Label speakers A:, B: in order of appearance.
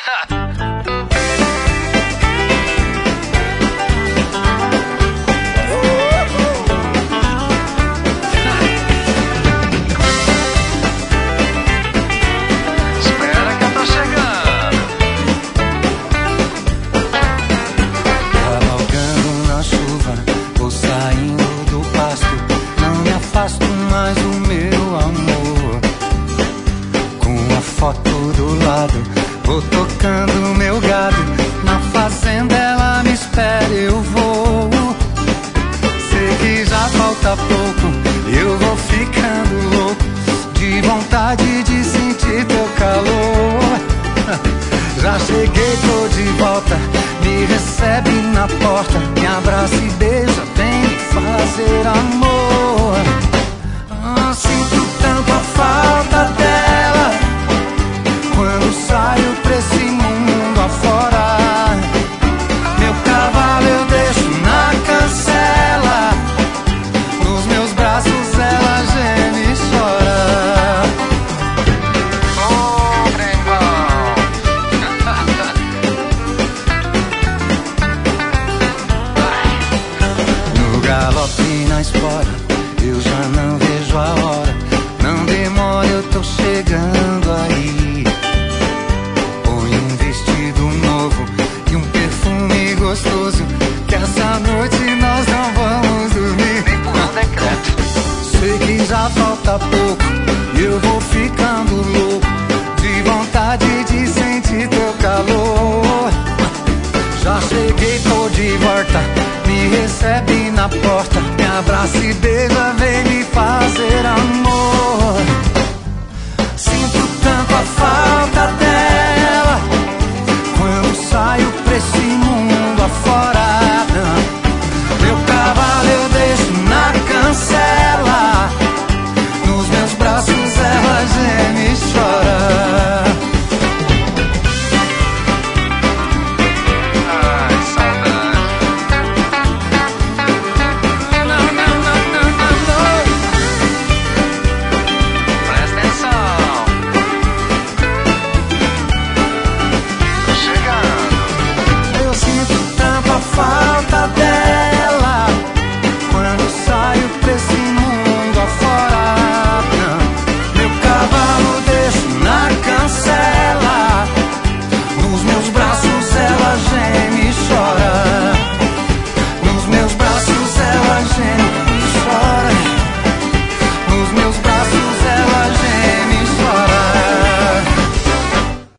A: Espera que eu tô chegando.
B: Cavalgando na chuva, vou saindo do pasto. Não me afasto mais do meu amor. Com a foto do lado, vou tocando meu gado. Na fazenda ela me espera, eu vou. Sei que já falta pouco, eu vou ficando louco, de vontade de sentir teu calor. Já cheguei, tô de volta, me recebe na porta, me abraça e beija, vem fazer amor. Sinto tanto a falta dela quando saio pra esse mundo afora. Meu cavalo eu deixo na cancela, nos meus braços ela geme e chora.
A: Ô, trembão.
B: No galope e na espora, eu já não vejo a hora. Não demora, eu tô chegando aí. Põe um vestido novo e um perfume gostoso, que essa noite nós não vamos dormir.
A: Nem por um decreto.
B: Sei que já falta pouco e eu vou ficando louco, de vontade de sentir teu calor. Já cheguei, tô de volta, me recebe na porta, me abraça e beija, vem me fazer amor.